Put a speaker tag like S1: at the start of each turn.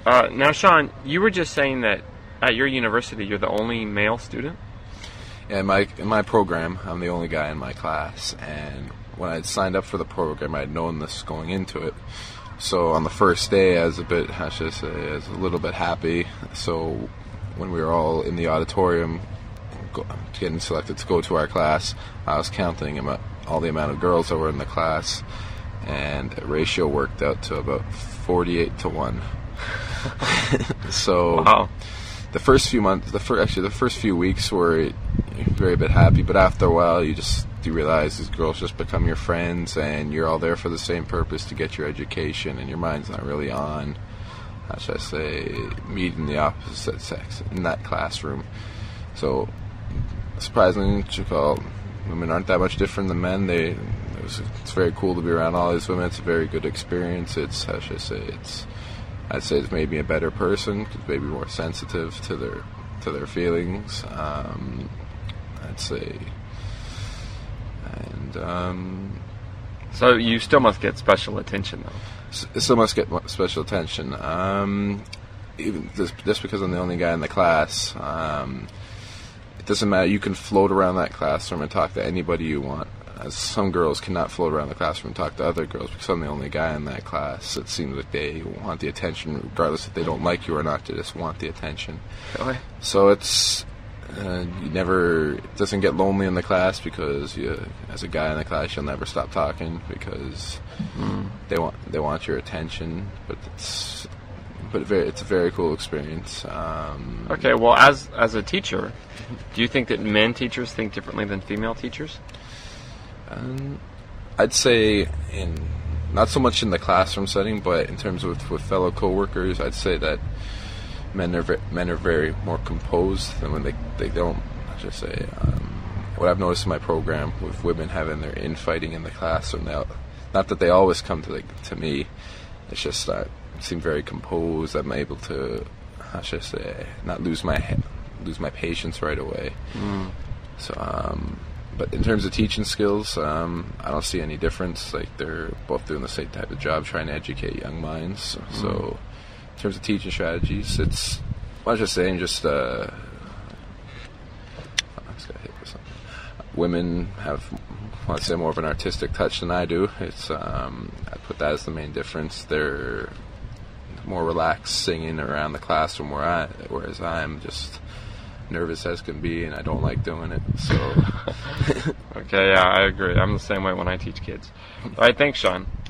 S1: Now, Sean, you were just saying that at your university you're the only male student?
S2: Yeah, in my program, I'm the only guy in my class, and when I signed up for the program, I'd known this going into it. So on the first day, I was a little bit happy. So when we were all in the auditorium getting selected to go to our class, I was counting all the amount of girls that were in the class, and the ratio worked out to about 48-1. So
S1: wow.
S2: The first few months, the first few weeks were very bit happy, but after a while you realize these girls just become your friends, and you're all there for the same purpose, to get your education, and your mind's not really on, how should I say, meeting the opposite sex in that classroom. So surprisingly, women aren't that much different than men. It's very cool to be around all these women. It's a very good experience. I'd say it's made me a better person, because maybe more sensitive to their feelings. I'd say, and
S1: so you still must get special attention, though.
S2: Still must get special attention. Even just because I'm the only guy in the class, it doesn't matter. You can float around that classroom and talk to anybody you want. As some girls cannot float around the classroom and talk to other girls, because I'm the only guy in that class. It seems like they want the attention, regardless if they don't like you or not. They just want the attention.
S1: Really?
S2: So it doesn't get lonely in the class, because as a guy in the class, you'll never stop talking, because they want your attention. But it's a very cool experience.
S1: Okay, well, as a teacher, do you think that men teachers think differently than female teachers?
S2: I'd say not so much in the classroom setting, but in terms of with fellow coworkers, I'd say that men are very more composed than when they don't. I should say, what I've noticed in my program with women having their infighting in the classroom, not that they always come to me. It's just that I seem very composed. I'm able to, how should I say, not lose my patience right away. So. But in terms of teaching skills, I don't see any difference. Like, they're both doing the same type of job, trying to educate young minds. So in terms of teaching strategies, I was just saying, I just got hit with something. Women have, I'd say, more of an artistic touch than I do. I put that as the main difference. They're more relaxed singing around the classroom, whereas I'm just nervous as can be, and I don't like doing it. So
S1: okay, yeah, I agree. I'm the same way when I teach kids. All right, thanks, Sean.